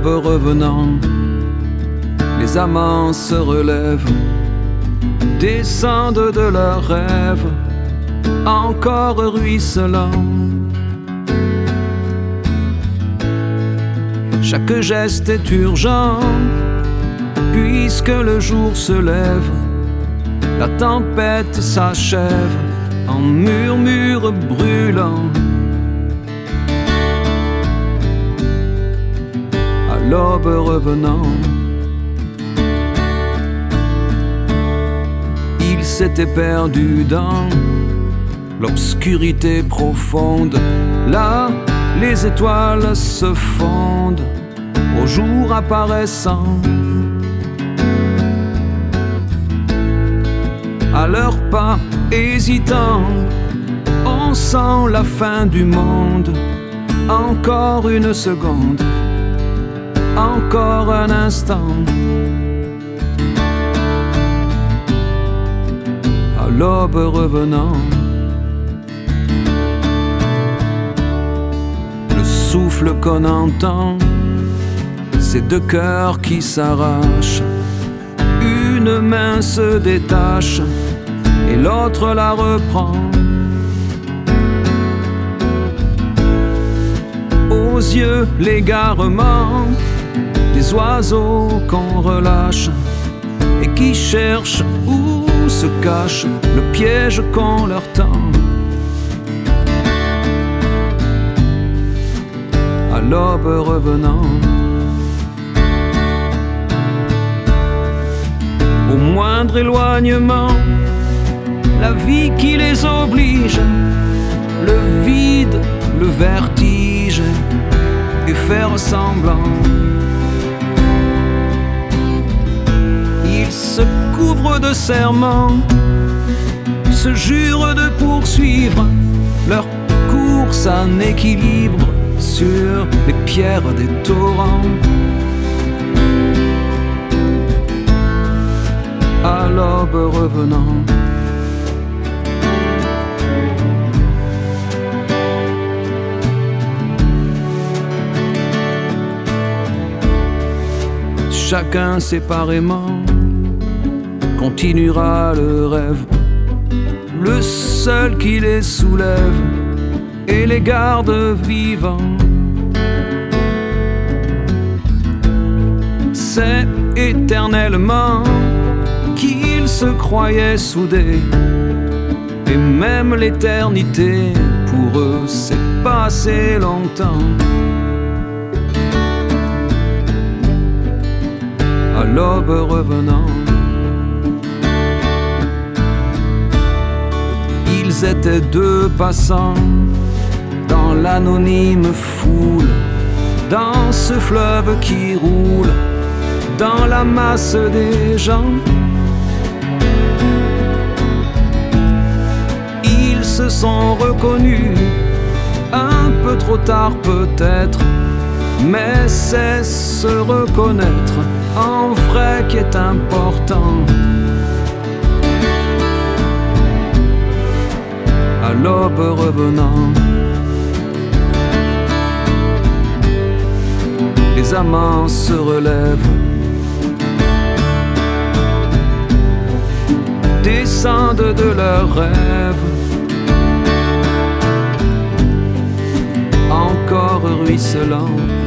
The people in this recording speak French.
l'aube revenant, les amants se relèvent, descendent de leurs rêves, encore ruisselants. Chaque geste est urgent, puisque le jour se lève, la tempête s'achève en murmure brûlant. À l'aube revenant, il s'était perdu dans l'obscurité profonde. Là, les étoiles se fondent au jour apparaissant. À leurs pas hésitants, on sent la fin du monde. Encore une seconde, encore un instant. À l'aube revenant, le souffle qu'on entend, c'est deux cœurs qui s'arrachent. Une main se détache et l'autre la reprend. Aux yeux l'égarement des oiseaux qu'on relâche et qui cherchent où se cache le piège qu'on leur tend. À l'aube revenant, au moindre éloignement, la vie qui les oblige, le vide, le vertige, et faire semblant. Ils se couvrent de serments, se jurent de poursuivre leur course en équilibre sur les pierres des torrents. À l'aube revenant, chacun séparément continuera le rêve, le seul qui les soulève et les garde vivants. C'est éternellement qu'ils se croyaient soudés, et même l'éternité pour eux c'est passé longtemps. À l'aube revenant, ils étaient deux passants dans l'anonyme foule, dans ce fleuve qui roule, dans la masse des gens. Ils se sont reconnus, un peu trop tard peut-être, mais c'est se reconnaître en vrai qui est important. À l'aube revenant, les amants se relèvent, descendent de leurs rêves, encore ruisselants.